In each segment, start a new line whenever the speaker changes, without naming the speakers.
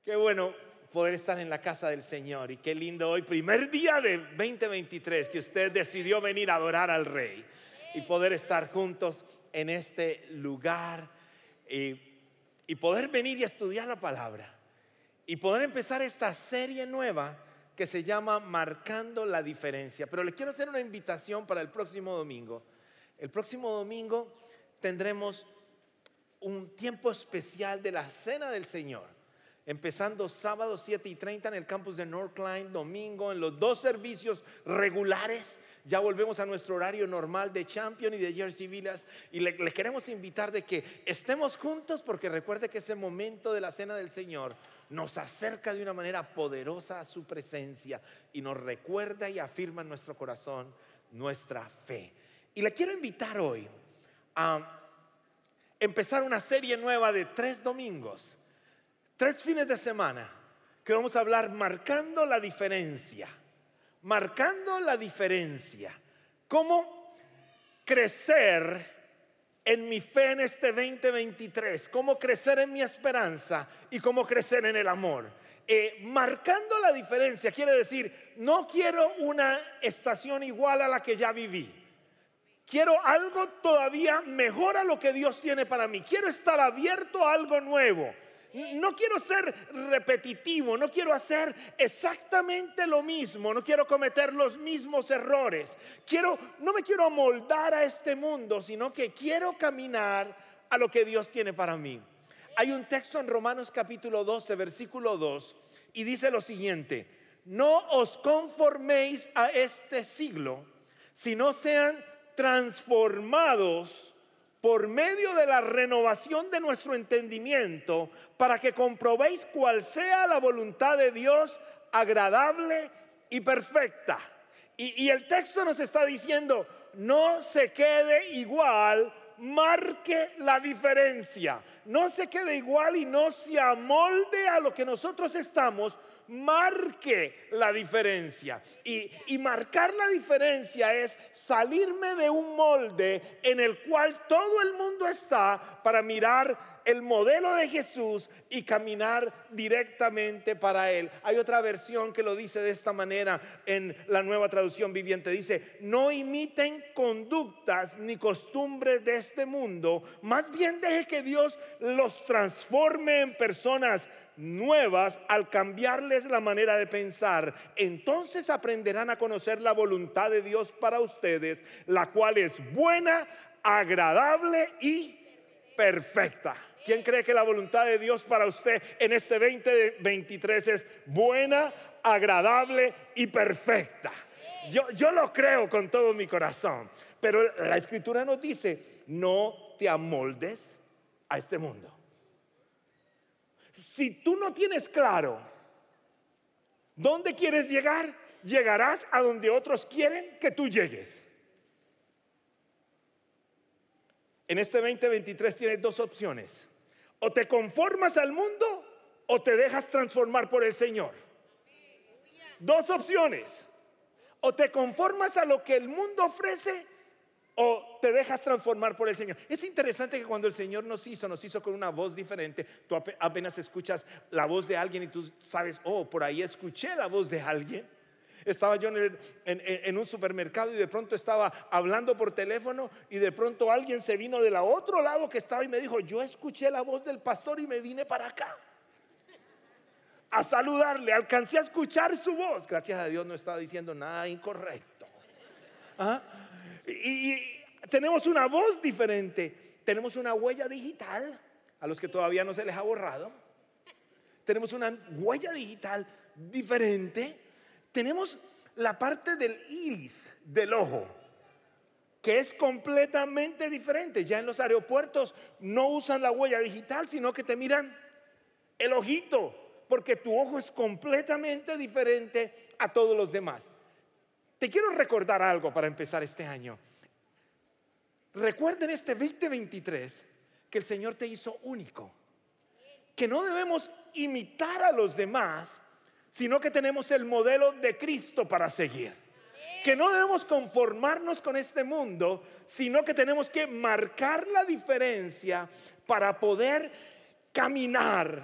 Qué bueno poder estar en la casa del Señor y qué lindo hoy, primer día de 2023, que usted decidió venir a adorar al Rey y poder estar juntos en este lugar y poder venir y estudiar la palabra y poder empezar esta serie nueva que se llama Marcando la Diferencia. Pero le quiero hacer una invitación para el próximo domingo. El próximo domingo tendremos un tiempo especial de la Cena del Señor, empezando sábado 7:30 en el campus de Northline, domingo en los dos servicios regulares. Ya volvemos a nuestro horario normal de Champion y de Jersey Villas, y le queremos invitar de que estemos juntos, porque recuerde que ese momento de la Cena del Señor nos acerca de una manera poderosa a su presencia y nos recuerda y afirma en nuestro corazón nuestra fe. Y le quiero invitar hoy a empezar una serie nueva de 3 domingos, 3 fines de semana, que vamos a hablar marcando la diferencia. Marcando la diferencia. Cómo crecer en mi fe en este 2023. Cómo crecer en mi esperanza y cómo crecer en el amor. Marcando la diferencia quiere decir, no quiero una estación igual a la que ya viví. Quiero algo todavía mejor a lo que Dios tiene para mí. Quiero estar abierto a algo nuevo. No quiero ser repetitivo, no quiero hacer exactamente lo mismo, no quiero cometer los mismos errores. No me quiero amoldar a este mundo, sino que quiero caminar a lo que Dios tiene para mí. Hay un texto en Romanos capítulo 12, versículo 2, y dice lo siguiente: no os conforméis a este siglo, sino sean transformados por medio de la renovación de nuestro entendimiento, para que comprobéis cuál sea la voluntad de Dios, agradable y perfecta. Y el texto nos está diciendo, no se quede igual, marque la diferencia. No se quede igual y no se amolde a lo que nosotros estamos. Marque la diferencia. Y marcar la diferencia es salirme de un molde en el cual todo el mundo está, para mirar el modelo de Jesús y caminar directamente para Él. Hay otra versión que lo dice de esta manera en la Nueva Traducción Viviente. Dice, no imiten conductas ni costumbres de este mundo, más bien deje que Dios los transforme en personas nuevas al cambiarles la manera de pensar. Entonces aprenderán a conocer la voluntad de Dios para ustedes, la cual es buena, agradable y perfecta. ¿Quién cree que la voluntad de Dios para usted en este 2023 es buena, agradable y perfecta? Yo lo creo con todo mi corazón. Pero la Escritura nos dice, no te amoldes a este mundo. Si tú no tienes claro dónde quieres llegar, llegarás a donde otros quieren que tú llegues. En este 2023 tienes 2 opciones: o te conformas al mundo o te dejas transformar por el Señor. 2 opciones: o te conformas a lo que el mundo ofrece o te dejas transformar por el Señor. Es interesante que cuando el Señor nos hizo con una voz diferente. Tú apenas escuchas la voz de alguien y tú sabes, por ahí escuché la voz de alguien. Estaba yo en un supermercado y de pronto estaba hablando por teléfono, y de pronto alguien se vino del otro lado que estaba y me dijo, yo escuché la voz del pastor y me vine para acá a saludarle. Alcancé a escuchar su voz. Gracias a Dios no estaba diciendo nada incorrecto. Y tenemos una voz diferente. Tenemos una huella digital. A los que todavía no se les ha borrado, tenemos una huella digital diferente. Tenemos la parte del iris del ojo, que es completamente diferente. Ya en los aeropuertos no usan la huella digital, sino que te miran el ojito, porque tu ojo es completamente diferente a todos los demás. Te quiero recordar algo para empezar este año. Recuerden este 2023 que el Señor te hizo único, que no debemos imitar a los demás, sino que tenemos el modelo de Cristo para seguir. Que no debemos conformarnos con este mundo, sino que tenemos que marcar la diferencia para poder caminar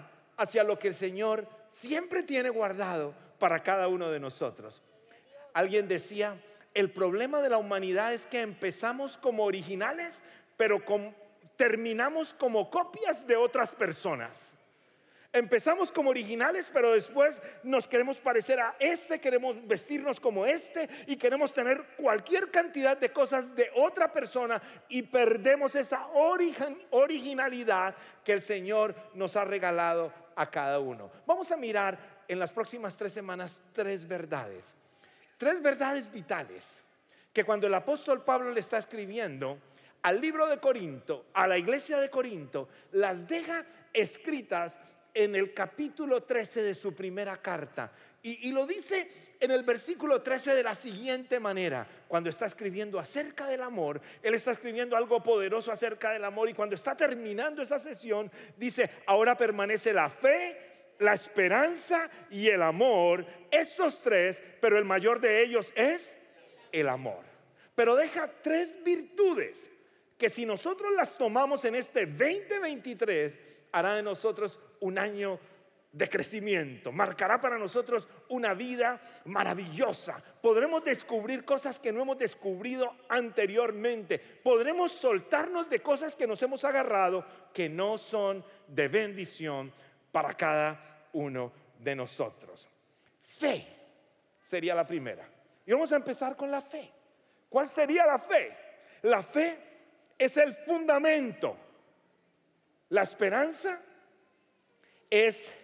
hacia lo que el Señor siempre tiene guardado para cada uno de nosotros. Alguien decía, el problema de la humanidad es que empezamos como originales, pero terminamos como copias de otras personas. Empezamos como originales, pero después nos queremos parecer a queremos vestirnos como y queremos tener cualquier cantidad de cosas de otra persona y perdemos esa originalidad que el Señor nos ha regalado a cada uno. Vamos a mirar en las próximas 3 semanas 3 verdades vitales que cuando el apóstol Pablo le está escribiendo al libro de Corinto, a la iglesia de Corinto, las deja escritas en el capítulo 13 de su primera carta, y lo dice en el versículo 13 de la siguiente manera. Cuando está escribiendo acerca del amor, él está escribiendo algo poderoso acerca del amor, y cuando está terminando esa sesión dice: ahora permanece la fe, la esperanza y el amor, estos 3, pero el mayor de ellos es el amor. Pero deja 3 virtudes que si nosotros las tomamos en este 2023, hará de nosotros un año de crecimiento, marcará para nosotros una vida maravillosa. Podremos descubrir cosas que no hemos descubrido anteriormente. Podremos soltarnos de cosas que nos hemos agarrado que no son de bendición para cada uno de nosotros. Fe sería la primera. Y vamos a empezar con la fe. ¿Cuál sería la fe? La fe es el fundamento. La esperanza es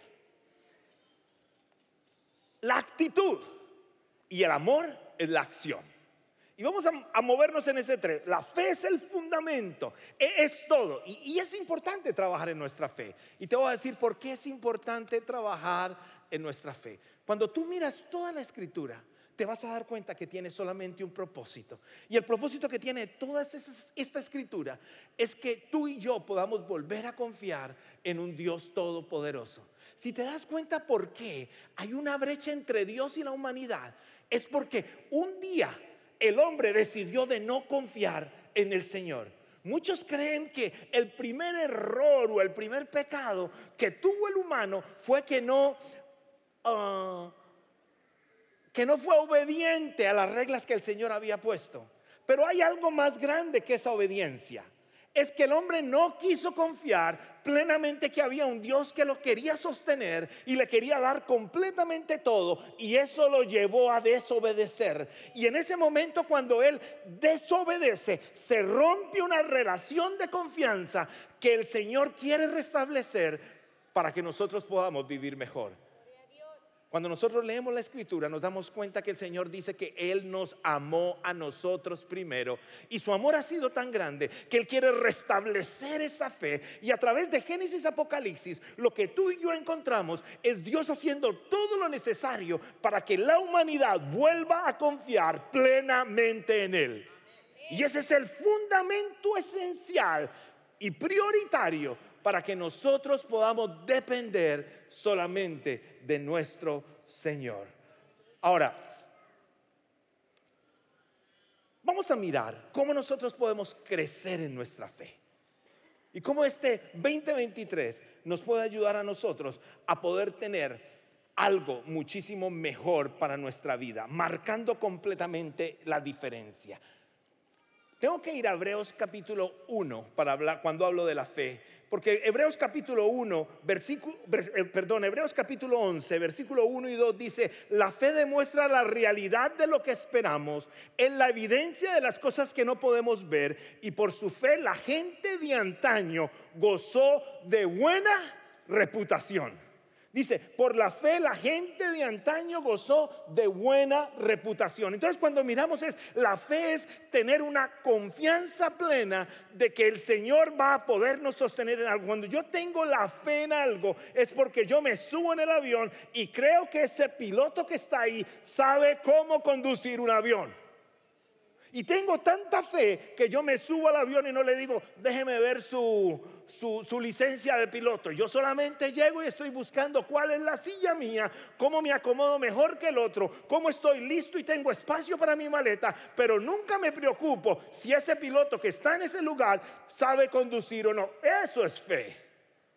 la actitud y el amor es la acción. Y vamos a movernos en ese 3. La fe es el fundamento, es todo. Y es importante trabajar en nuestra fe. Y te voy a decir por qué es importante trabajar en nuestra fe. Cuando tú miras toda la escritura, te vas a dar cuenta que tiene solamente un propósito. Y el propósito que tiene toda esta escritura es que tú y yo podamos volver a confiar en un Dios todopoderoso. Si te das cuenta por qué hay una brecha entre Dios y la humanidad, es porque un día el hombre decidió de no confiar en el Señor. Muchos creen que el primer error o el primer pecado que tuvo el humano fue que no fue obediente a las reglas que el Señor había puesto. Pero hay algo más grande que esa obediencia. Es que el hombre no quiso confiar plenamente que había un Dios que lo quería sostener y le quería dar completamente todo, y eso lo llevó a desobedecer. Y en ese momento, cuando él desobedece, se rompe una relación de confianza que el Señor quiere restablecer para que nosotros podamos vivir mejor. Cuando nosotros leemos la escritura, nos damos cuenta que el Señor dice que Él nos amó a nosotros primero, y su amor ha sido tan grande que Él quiere restablecer esa fe. Y a través de Génesis, Apocalipsis, lo que tú y yo encontramos es Dios haciendo todo lo necesario para que la humanidad vuelva a confiar plenamente en Él. Y ese es el fundamento esencial y prioritario para que nosotros podamos depender solamente de nuestro Señor. Ahora, vamos a mirar cómo nosotros podemos crecer en nuestra fe y cómo este 2023 nos puede ayudar a nosotros a poder tener algo muchísimo mejor para nuestra vida, marcando completamente la diferencia. Tengo que ir a Hebreos capítulo 1 para hablar cuando hablo de la fe, porque Hebreos capítulo 11, versículo 1 y 2 dice: la fe demuestra la realidad de lo que esperamos, es la evidencia de las cosas que no podemos ver, y por su fe la gente de antaño gozó de buena reputación. Dice, por la fe la gente de antaño gozó de buena reputación. Entonces, cuando miramos, la fe es tener una confianza plena de que el Señor va a podernos sostener en algo. Cuando yo tengo la fe en algo, es porque yo me subo en el avión y creo que ese piloto que está ahí sabe cómo conducir un avión. Y tengo tanta fe que yo me subo al avión y no le digo: déjeme ver su licencia de piloto. Yo solamente llego y estoy buscando cuál es la silla mía, cómo me acomodo mejor que el otro, cómo estoy listo y tengo espacio para mi maleta. Pero nunca me preocupo si ese piloto que está en ese lugar sabe conducir o no. Eso es fe.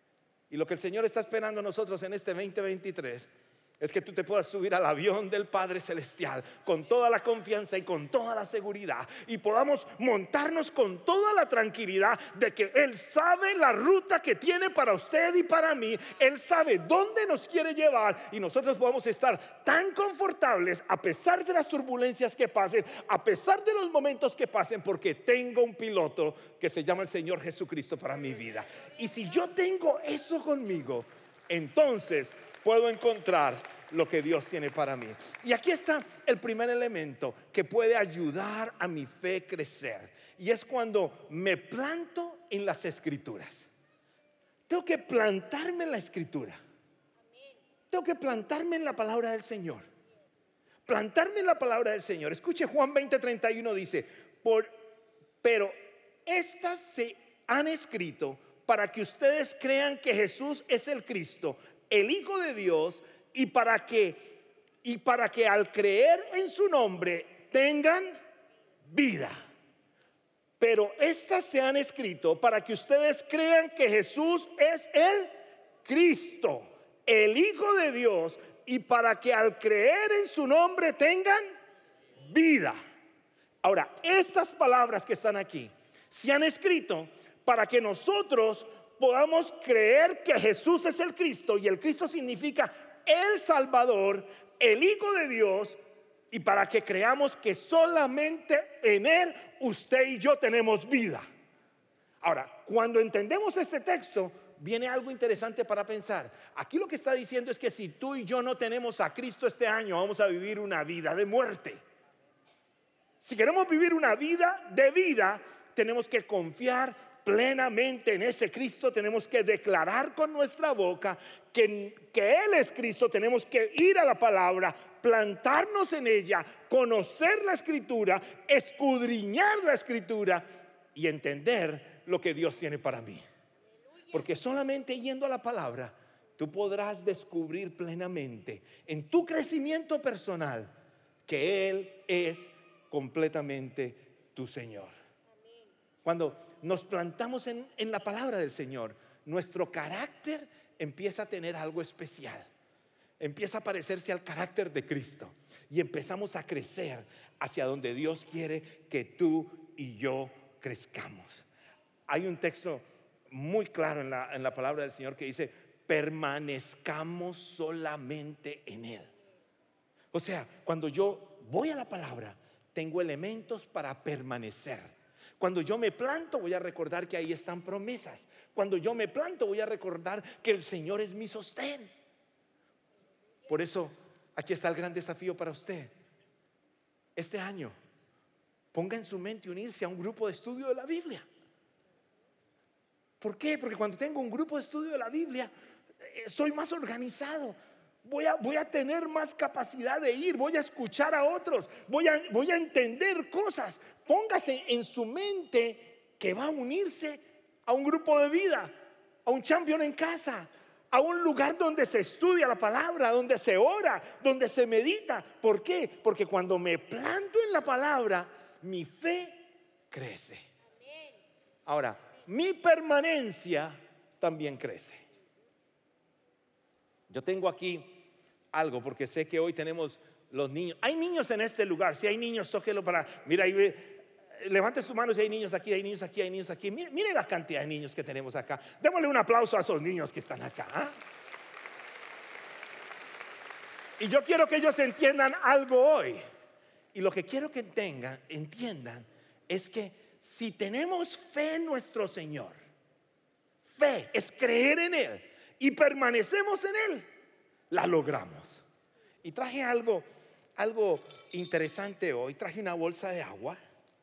Y lo que el Señor está esperando a nosotros en este 2023 es que tú te puedas subir al avión del Padre Celestial con toda la confianza y con toda la seguridad, y podamos montarnos con toda la tranquilidad de que Él sabe la ruta que tiene para usted y para mí. Él sabe dónde nos quiere llevar, y nosotros podamos estar tan confortables a pesar de las turbulencias que pasen, a pesar de los momentos que pasen, porque tengo un piloto que se llama el Señor Jesucristo para mi vida. Y si yo tengo eso conmigo, entonces puedo encontrar lo que Dios tiene para mí. Y aquí está el primer elemento que puede ayudar a mi fe crecer, y es cuando me planto en las Escrituras. Tengo que plantarme en la Escritura. Tengo que plantarme en la palabra del Señor. Plantarme en la palabra del Señor. Escuche, Juan 20:31 dice: pero estas se han escrito para que ustedes crean que Jesús es el Cristo, el Hijo de Dios, y para que al creer en su nombre tengan vida. Pero estas se han escrito para que ustedes crean que Jesús es el Cristo, el Hijo de Dios, y para que al creer en su nombre tengan vida. Ahora, estas palabras que están aquí se han escrito para que nosotros podamos creer que Jesús es el Cristo, y el Cristo significa el Salvador, el Hijo de Dios, y para que creamos que solamente en Él usted y yo tenemos vida. Ahora, cuando entendemos este texto, viene algo interesante para pensar. Aquí lo que está diciendo es que si tú y yo no tenemos a Cristo este año, vamos a vivir una vida de muerte. Si queremos vivir una vida de vida, tenemos que confiar plenamente en ese Cristo. Tenemos que declarar con nuestra boca que Él es Cristo. Tenemos que ir a la palabra, plantarnos en ella, conocer la Escritura, escudriñar la Escritura y entender lo que Dios tiene para mí. Porque solamente yendo a la palabra tú podrás descubrir plenamente en tu crecimiento personal que Él es completamente tu Señor. Cuando nos plantamos en la palabra del Señor, nuestro carácter empieza a tener algo especial. Empieza a parecerse al carácter de Cristo, y empezamos a crecer hacia donde Dios quiere que tú y yo crezcamos. Hay un texto muy claro en la palabra del Señor que dice: permanezcamos solamente en Él. O sea, cuando yo voy a la palabra, tengo elementos para permanecer. Cuando yo me planto, voy a recordar que ahí están promesas. Cuando yo me planto, voy a recordar que el Señor es mi sostén. Por eso, aquí está el gran desafío para usted. Este año, ponga en su mente unirse a un grupo de estudio de la Biblia. ¿Por qué? Porque cuando tengo un grupo de estudio de la Biblia, soy más organizado. Voy a tener más capacidad de ir, voy a escuchar a otros, voy a entender cosas. Póngase en su mente que va a unirse a un grupo de vida, a un champion en casa, a un lugar donde se estudia la palabra, donde se ora, donde se medita. ¿Por qué? Porque cuando me planto en la palabra, mi fe crece. Ahora, mi permanencia también crece. Yo tengo aquí algo, porque sé que hoy tenemos los niños. Hay niños en este lugar. Si hay niños, tóquelo para. Mira, ahí, levante su mano si hay niños aquí, hay niños aquí, hay niños aquí. Mire la cantidad de niños que tenemos acá. Démosle un aplauso a esos niños que están acá, ¿eh? Y yo quiero que ellos entiendan algo hoy. Y lo que quiero que entiendan es que si tenemos fe en nuestro Señor, fe es creer en Él y permanecemos en Él, la logramos. Y traje algo interesante hoy. Traje una bolsa de agua.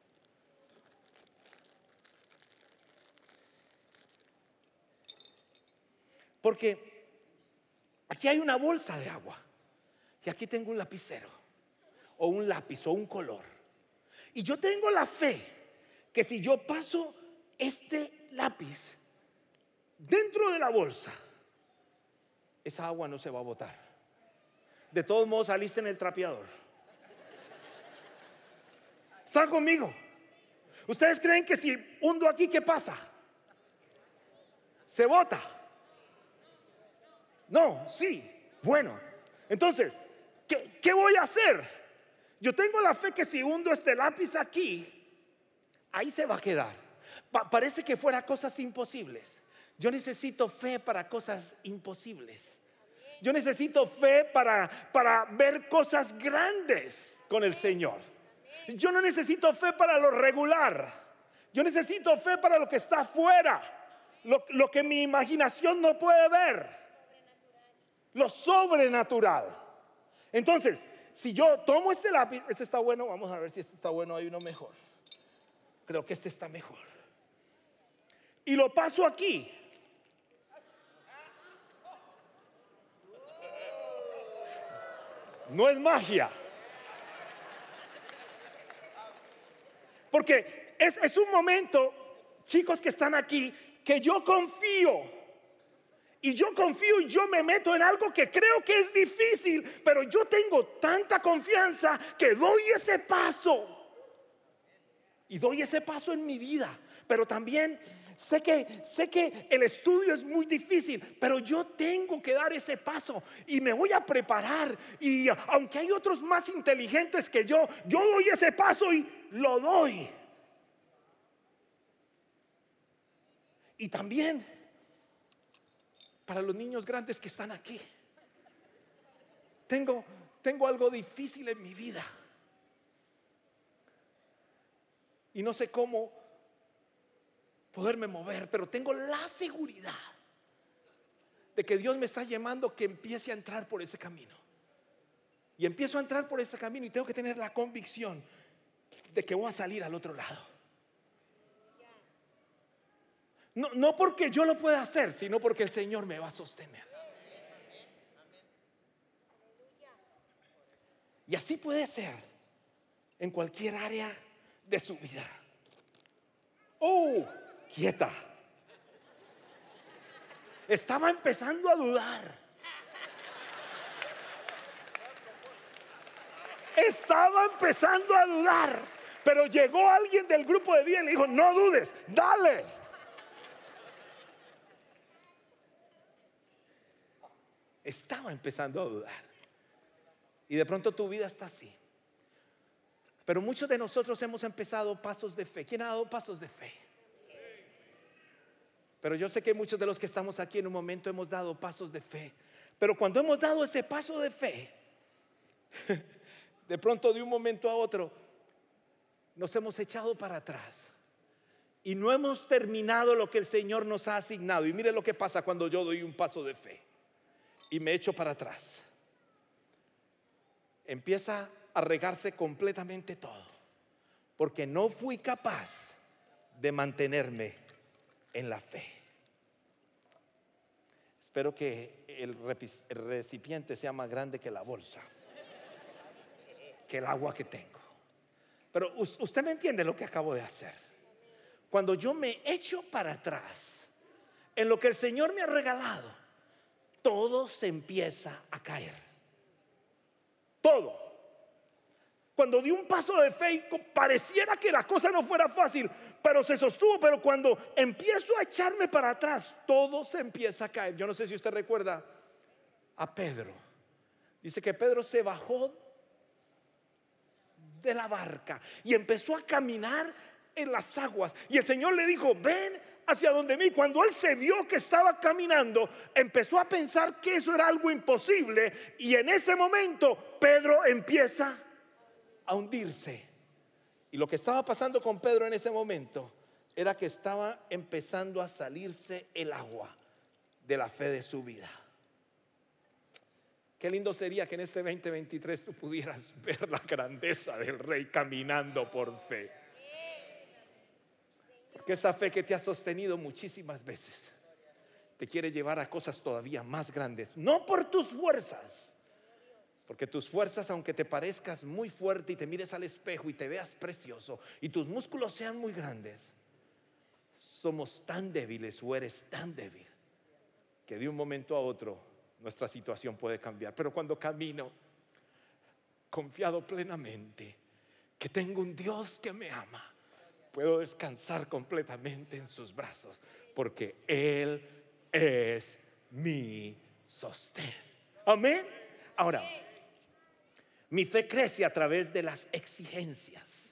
Porque aquí hay una bolsa de agua y aquí tengo un lapicero o un lápiz o un color. Y yo tengo la fe que si yo paso este lápiz dentro de la bolsa, esa agua no se va a botar. De todos modos saliste en el trapeador. ¿Están conmigo? ¿Ustedes creen que si hundo aquí, qué pasa? Se bota. No, sí, bueno. Entonces, ¿qué voy a hacer? Yo tengo la fe que si hundo este lápiz aquí, ahí se va a quedar. Parece que fuera cosas imposibles. Yo necesito fe para cosas imposibles. Yo necesito fe para ver cosas grandes con el Señor. Yo no necesito fe para lo regular. Yo necesito fe para lo que está afuera, lo que mi imaginación no puede ver, lo sobrenatural. Entonces, si yo tomo este lápiz, este está bueno, vamos a ver si este está bueno, hay uno mejor. Creo que este está mejor. Y lo paso aquí. No es magia. Porque es un momento, chicos que están aquí, que yo confío. Y yo confío y yo me meto en algo que creo que es difícil, pero yo tengo tanta confianza que doy ese paso. Y doy ese paso en mi vida. Pero también sé que el estudio es muy difícil, pero yo tengo que dar ese paso y me voy a preparar. Y aunque hay otros más inteligentes que yo doy ese paso y lo doy. Y también para los niños grandes que están aquí, tengo algo difícil en mi vida y no sé cómo poderme mover, pero tengo la seguridad de que Dios me está llamando que empiece a entrar por ese camino. Y empiezo a entrar por ese camino y tengo que tener la convicción de que voy a salir al otro lado. No porque yo lo pueda hacer, sino porque el Señor me va a sostener. Y así puede ser en cualquier área de su vida. Oh, quieta. Estaba empezando a dudar. Estaba empezando a dudar. Pero llegó alguien del grupo de vida y le dijo: no dudes, dale. Estaba empezando a dudar. Y de pronto tu vida está así. Pero muchos de nosotros hemos empezado pasos de fe. ¿Quién ha dado pasos de fe? Pero yo sé que muchos de los que estamos aquí en un momento hemos dado pasos de fe. Pero cuando hemos dado ese paso de fe, de pronto de un momento a otro nos hemos echado para atrás y no hemos terminado lo que el Señor nos ha asignado. Y mire lo que pasa cuando yo doy un paso de fe y me echo para atrás. Empieza a regarse completamente todo, porque no fui capaz de mantenerme en la fe. Espero que el recipiente sea más grande que la bolsa, que el agua que tengo. Pero usted me entiende lo que acabo de hacer. Cuando yo me echo para atrás en lo que el Señor me ha regalado, todo se empieza a caer. Todo. Cuando di un paso de fe y pareciera que la cosa no fuera fácil, pero se sostuvo. Pero cuando empiezo a echarme para atrás, todo se empieza a caer. Yo no sé si usted recuerda a Pedro. Dice que Pedro se bajó de la barca y empezó a caminar en las aguas. Y el Señor le dijo: ven hacia donde mí. Cuando él se vio que estaba caminando, empezó a pensar que eso era algo imposible. Y en ese momento Pedro empieza a hundirse. Y lo que estaba pasando con Pedro en ese momento era que estaba empezando a salirse el agua de la fe de su vida. Qué lindo sería que en este 2023 tú pudieras ver la grandeza del Rey caminando por fe. Porque esa fe que te ha sostenido muchísimas veces te quiere llevar a cosas todavía más grandes. No por tus fuerzas, porque tus fuerzas, aunque te parezcas muy fuerte y te mires al espejo y te veas precioso y tus músculos sean muy grandes, somos tan débiles o eres tan débil que de un momento a otro nuestra situación puede cambiar. Pero cuando camino confiado plenamente que tengo un Dios que me ama, puedo descansar completamente en sus brazos, porque Él es mi sostén. Amén. Ahora, mi fe crece a través de las exigencias.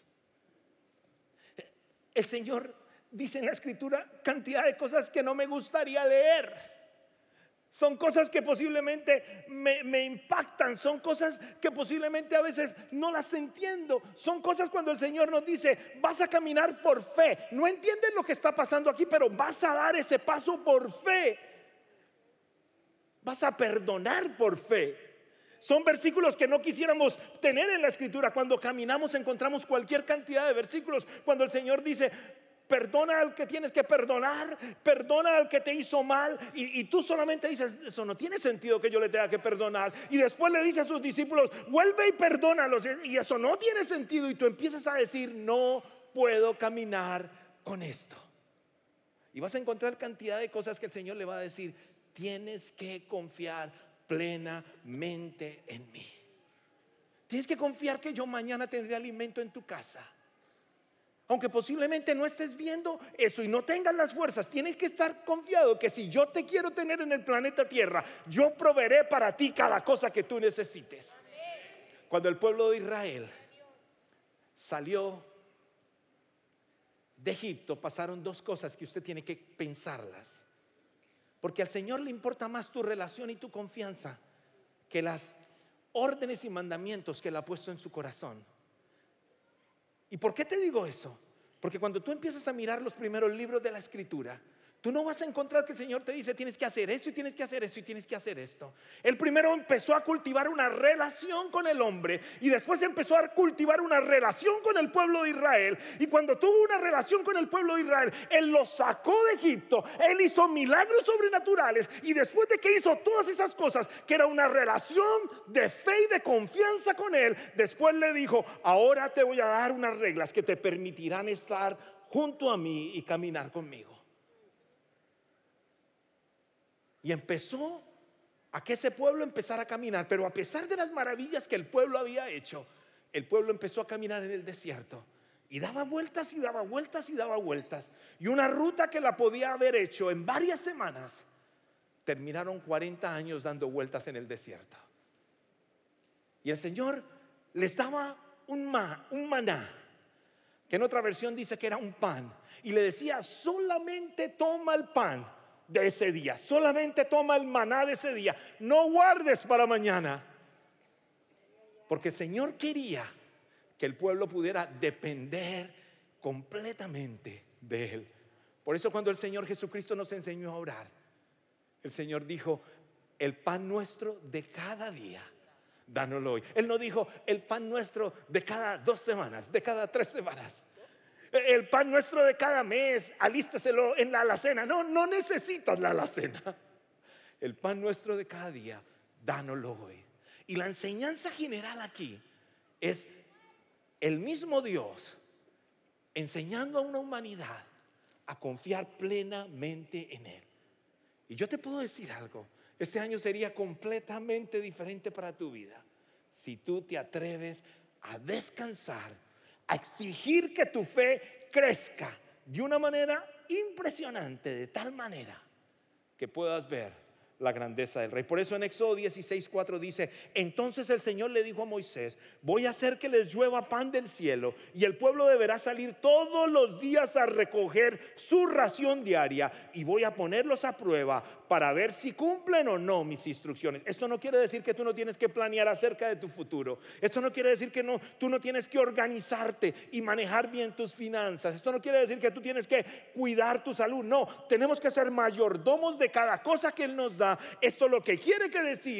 El Señor dice en la Escritura cantidad de cosas que no me gustaría leer. Son cosas que posiblemente me impactan. Son cosas que posiblemente a veces no las entiendo. Son cosas cuando el Señor nos dice: vas a caminar por fe. No entiendes lo que está pasando aquí, pero vas a dar ese paso por fe. Vas a perdonar por fe. Son versículos que no quisiéramos tener en la Escritura. Cuando caminamos encontramos cualquier cantidad de versículos. Cuando el Señor dice: perdona al que tienes que perdonar, perdona al que te hizo mal, y tú solamente dices: eso no tiene sentido que yo le tenga que perdonar. Y después le dice a sus discípulos: vuelve y perdónalos, y eso no tiene sentido. Y tú empiezas a decir: no puedo caminar con esto. Y vas a encontrar cantidad de cosas que el Señor le va a decir: tienes que confiar plenamente en mí. Tienes que confiar que yo mañana tendré alimento en tu casa. Aunque posiblemente no estés viendo eso y no tengas las fuerzas, tienes que estar confiado que si yo te quiero tener en el planeta Tierra, yo proveeré para ti cada cosa que tú necesites. Cuando el pueblo de Israel salió de Egipto, pasaron dos cosas que usted tiene que pensarlas. Porque al Señor le importa más tu relación y tu confianza que las órdenes y mandamientos que Él ha puesto en su corazón. ¿Y por qué te digo eso? Porque cuando tú empiezas a mirar los primeros libros de la Escritura, tú no vas a encontrar que el Señor te dice: tienes que hacer esto y tienes que hacer esto y tienes que hacer esto. Él primero empezó a cultivar una relación con el hombre, y después empezó a cultivar una relación con el pueblo de Israel. Y cuando tuvo una relación con el pueblo de Israel, Él los sacó de Egipto. Él hizo milagros sobrenaturales, y después de que hizo todas esas cosas, que era una relación de fe y de confianza con Él, después le dijo: ahora te voy a dar unas reglas que te permitirán estar junto a mí y caminar conmigo. Y empezó a que ese pueblo empezara a caminar. Pero a pesar de las maravillas que el pueblo había hecho, el pueblo empezó a caminar en el desierto, y daba vueltas y daba vueltas y daba vueltas. Y una ruta que la podía haber hecho en varias semanas, terminaron 40 años dando vueltas en el desierto. Y el Señor les daba un maná, que en otra versión dice que era un pan, y le decía: solamente toma el pan de ese día, solamente toma el maná de ese día, no guardes para mañana. Porque el Señor quería que el pueblo pudiera depender completamente de Él. Por eso cuando el Señor Jesucristo nos enseñó a orar, el Señor dijo: el pan nuestro de cada día, dánoslo hoy. Él no dijo: el pan nuestro de cada 2 semanas, de cada 3 semanas, el pan nuestro de cada mes, alístaselo en la alacena. No necesitas la alacena. El pan nuestro de cada día, dánoslo hoy. Y la enseñanza general aquí es el mismo Dios enseñando a una humanidad a confiar plenamente en Él. Y yo te puedo decir algo: este año sería completamente diferente para tu vida si tú te atreves a descansar, a exigir que tu fe crezca de una manera impresionante, de tal manera que puedas ver la grandeza del Rey. Por eso en Éxodo 16:4 dice: entonces el Señor le dijo a Moisés: voy a hacer que les llueva pan del cielo, y el pueblo deberá salir todos los días a recoger su ración diaria, y voy a ponerlos a prueba para ver si cumplen o no mis instrucciones. Esto no quiere decir que tú no tienes que planear acerca de tu futuro. Esto no quiere decir que tú no tienes que organizarte y manejar bien tus finanzas. Esto no quiere decir que tú tienes que cuidar tu salud. No, tenemos que ser mayordomos de cada cosa que Él nos da. Esto lo que quiere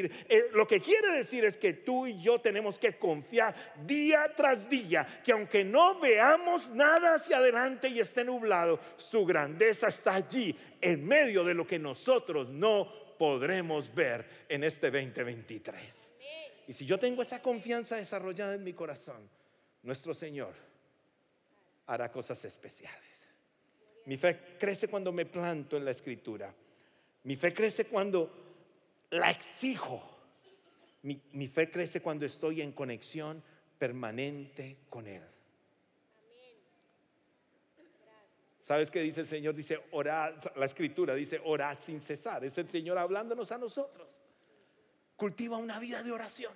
decir es que tú y yo tenemos que confiar día tras día, que aunque no veamos nada hacia adelante y esté nublado, su grandeza está allí en medio de lo que nosotros no podremos ver en este 2023. Y si yo tengo esa confianza desarrollada en mi corazón, nuestro Señor hará cosas especiales. Mi fe crece cuando me planto en la Escritura. Mi fe crece cuando la exijo. Mi fe crece cuando estoy en conexión permanente con Él. ¿Sabes qué dice el Señor? Dice: orad. La Escritura dice: orad sin cesar. Es el Señor hablándonos a nosotros. Cultiva una vida de oración.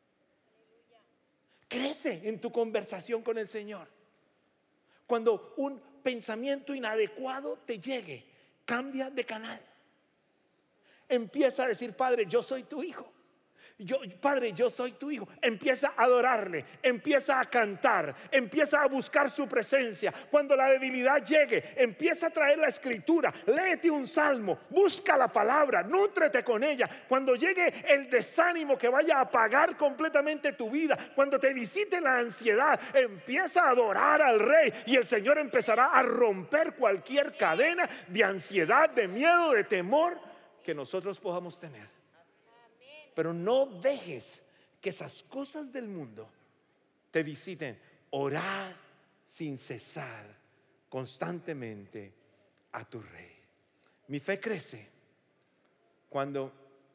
Crece en tu conversación con el Señor. Cuando un pensamiento inadecuado te llegue, cambia de canal. Empieza a decir: Padre, yo soy tu hijo. Padre, yo soy tu hijo. Empieza a adorarle, empieza a cantar, empieza a buscar su presencia. Cuando la debilidad llegue, empieza a traer la escritura, léete un salmo, busca la palabra, nútrete con ella. Cuando llegue el desánimo que vaya a apagar completamente tu vida, cuando te visite la ansiedad, empieza a adorar al Rey y el Señor empezará a romper cualquier cadena de ansiedad, de miedo, de temor que nosotros podamos tener. Pero no dejes que esas cosas del mundo te visiten. Orad sin cesar constantemente a tu Rey. Mi fe crece cuando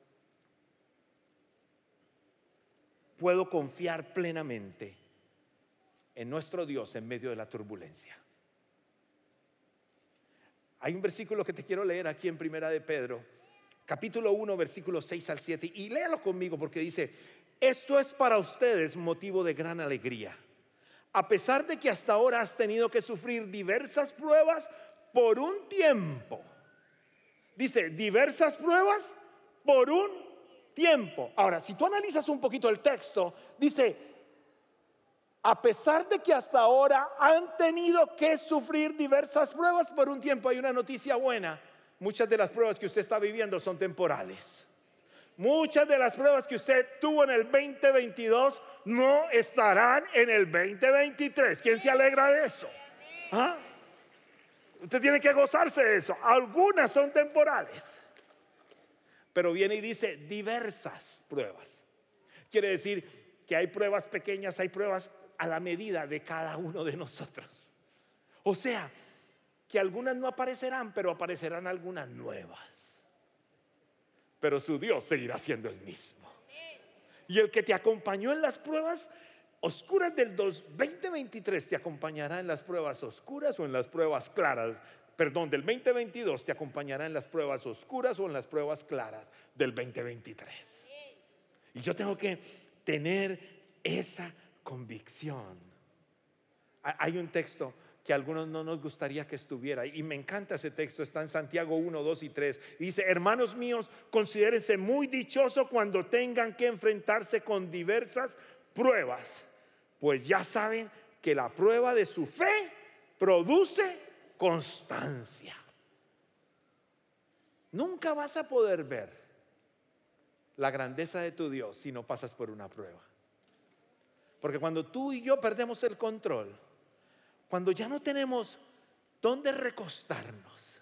puedo confiar plenamente en nuestro Dios en medio de la turbulencia. Hay un versículo que te quiero leer aquí en Primera de Pedro, capítulo 1, versículos 6 al 7, y léalo conmigo porque dice: esto es para ustedes motivo de gran alegría, a pesar de que hasta ahora has tenido que sufrir diversas pruebas por un tiempo. Dice: diversas pruebas por un tiempo. Ahora, si tú analizas un poquito el texto, dice: a pesar de que hasta ahora han tenido que sufrir diversas pruebas por un tiempo. Hay una noticia buena: muchas de las pruebas que usted está viviendo son temporales. Muchas de las pruebas que usted tuvo en el 2022 no estarán en el 2023. ¿Quién se alegra de eso? ¿Ah? Usted tiene que gozarse de eso. Algunas son temporales, pero viene y dice diversas pruebas. Quiere decir que hay pruebas pequeñas, hay pruebas a la medida de cada uno de nosotros. O sea, que algunas no aparecerán, pero aparecerán algunas nuevas. Pero su Dios seguirá siendo el mismo. Y el que te acompañó en las pruebas oscuras del 2023 te acompañará en las pruebas oscuras o en las pruebas claras. Perdón, del 2022 te acompañará en las pruebas oscuras o en las pruebas claras del 2023. Y yo tengo que tener esa convicción. Hay un texto que a algunos no nos gustaría que estuviera, y me encanta ese texto. Está en Santiago 1, 2 y 3 y dice: hermanos míos, considérense muy dichosos cuando tengan que enfrentarse con diversas pruebas, pues ya saben que la prueba de su fe produce constancia. Nunca vas a poder ver la grandeza de tu Dios si no pasas por una prueba. Porque cuando tú y yo perdemos el control, cuando ya no tenemos dónde recostarnos,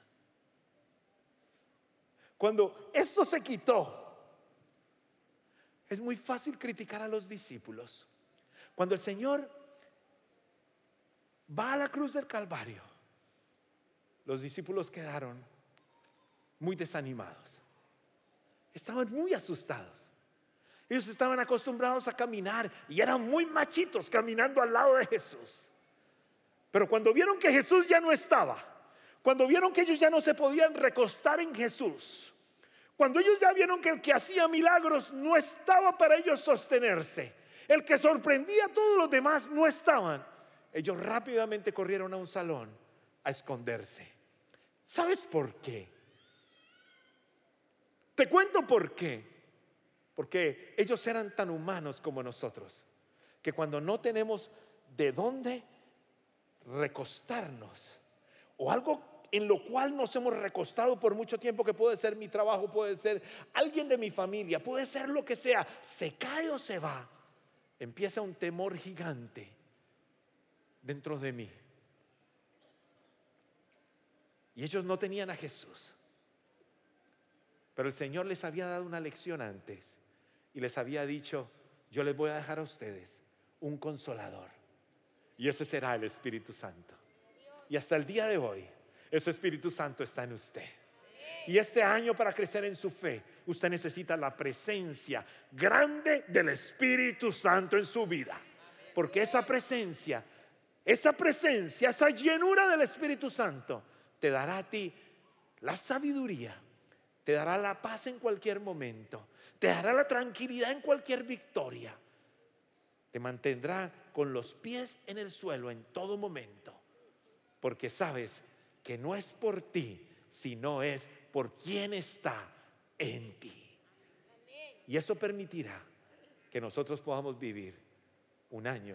cuando esto se quitó, es muy fácil criticar a los discípulos. Cuando el Señor va a la cruz del Calvario, los discípulos quedaron muy desanimados, estaban muy asustados. Ellos estaban acostumbrados a caminar y eran muy machitos caminando al lado de Jesús. Pero cuando vieron que Jesús ya no estaba, cuando vieron que ellos ya no se podían recostar en Jesús, cuando ellos ya vieron que el que hacía milagros no estaba para ellos sostenerse, el que sorprendía a todos los demás no estaban, ellos rápidamente corrieron a un salón a esconderse. ¿Sabes por qué? Te cuento por qué. Porque ellos eran tan humanos como nosotros, que cuando no tenemos de dónde recostarnos, o algo en lo cual nos hemos recostado por mucho tiempo, que puede ser mi trabajo, puede ser alguien de mi familia, puede ser lo que sea, se cae o se va, empieza un temor gigante dentro de mí. Y ellos no tenían a Jesús, pero el Señor les había dado una lección antes y les había dicho: yo les voy a dejar a ustedes un consolador, y ese será el Espíritu Santo. Y hasta el día de hoy ese Espíritu Santo está en usted. Y este año, para crecer en su fe, usted necesita la presencia grande del Espíritu Santo en su vida. Porque esa presencia, esa llenura del Espíritu Santo te dará a ti la sabiduría, te dará la paz en cualquier momento, te dará la tranquilidad en cualquier victoria. Te mantendrá con los pies en el suelo en todo momento, porque sabes que no es por ti, sino es por quien está en ti. Y eso permitirá que nosotros podamos vivir un año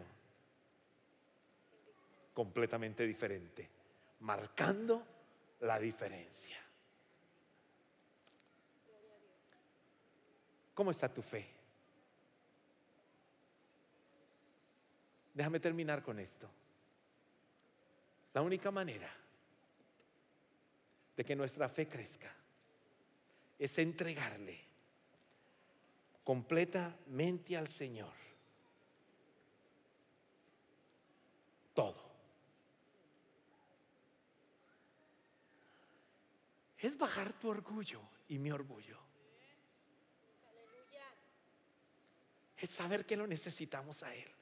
completamente diferente, marcando la diferencia. ¿Cómo está tu fe? Déjame terminar con esto. La única manera de que nuestra fe crezca es entregarle completamente al Señor todo. Es bajar tu orgullo y mi orgullo. Es saber que lo necesitamos a Él.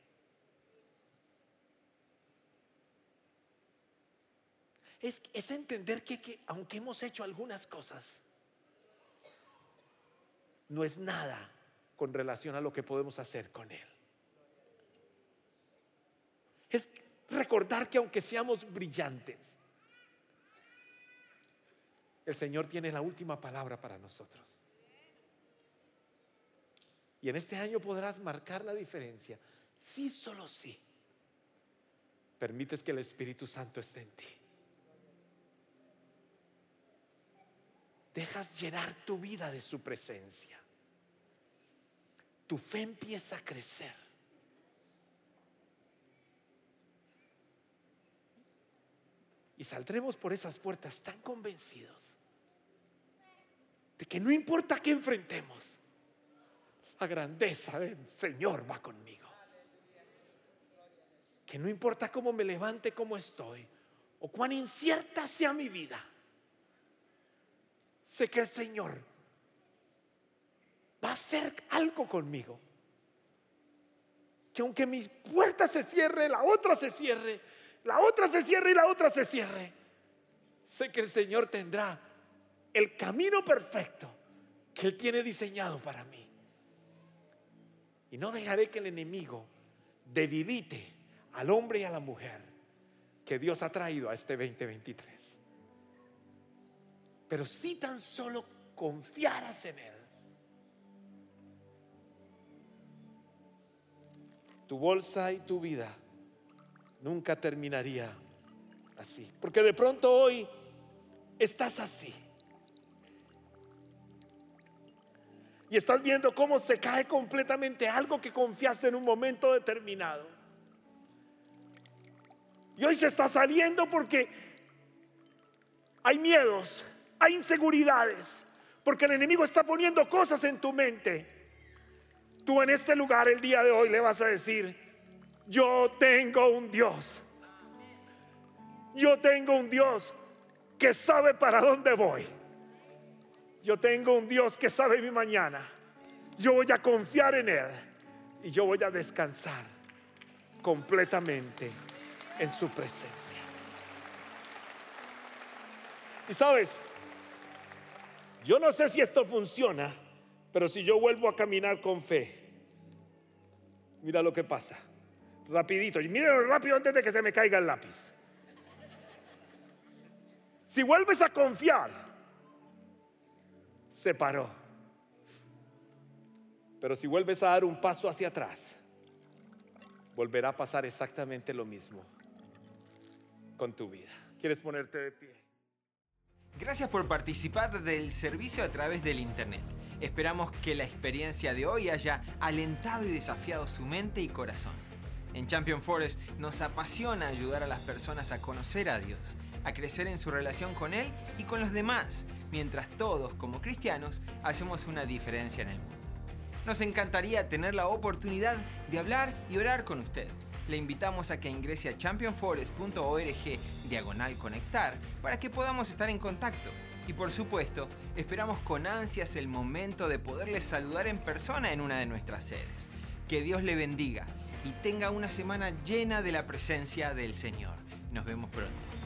Es entender que aunque hemos hecho algunas cosas, no es nada con relación a lo que podemos hacer con Él. Es recordar que aunque seamos brillantes, el Señor tiene la última palabra para nosotros. Y en este año podrás marcar la diferencia. Sí, solo sí permites que el Espíritu Santo esté en ti. Dejas llenar tu vida de su presencia. Tu fe empieza a crecer. Y saldremos por esas puertas tan convencidos de que no importa qué enfrentemos, la grandeza del Señor va conmigo. Que no importa cómo me levante, cómo estoy, o cuán incierta sea mi vida, sé que el Señor va a hacer algo conmigo. Que aunque mi puerta se cierre, la otra se cierre, la otra se cierre y la otra se cierre, sé que el Señor tendrá el camino perfecto que Él tiene diseñado para mí. Y no dejaré que el enemigo debilite al hombre y a la mujer que Dios ha traído a este 2023. Pero si tan solo confiaras en Él, tu bolsa y tu vida nunca terminaría así. Porque de pronto hoy estás así y estás viendo cómo se cae completamente algo que confiaste en un momento determinado. Y hoy se está saliendo porque hay miedos, hay inseguridades, porque el enemigo está poniendo cosas en tu mente. Tú en este lugar el día de hoy le vas a decir: yo tengo un Dios. Yo tengo un Dios que sabe para dónde voy. Yo tengo un Dios que sabe mi mañana. Yo voy a confiar en Él y yo voy a descansar completamente en su presencia. Y sabes, yo no sé si esto funciona, pero si yo vuelvo a caminar con fe, mira lo que pasa. Rapidito, y mírenlo rápido antes de que se me caiga el lápiz. Si vuelves a confiar, se paró. Pero si vuelves a dar un paso hacia atrás, volverá a pasar exactamente lo mismo con tu vida. ¿Quieres ponerte de pie?
Gracias por participar del servicio a través del internet. Esperamos que la experiencia de hoy haya alentado y desafiado su mente y corazón. En Champion Forest nos apasiona ayudar a las personas a conocer a Dios, a crecer en su relación con Él y con los demás, mientras todos, como cristianos, hacemos una diferencia en el mundo. Nos encantaría tener la oportunidad de hablar y orar con usted. Le invitamos a que ingrese a championforest.org/conectar para que podamos estar en contacto. Y por supuesto, esperamos con ansias el momento de poderle saludar en persona en una de nuestras sedes. Que Dios le bendiga y tenga una semana llena de la presencia del Señor. Nos vemos pronto.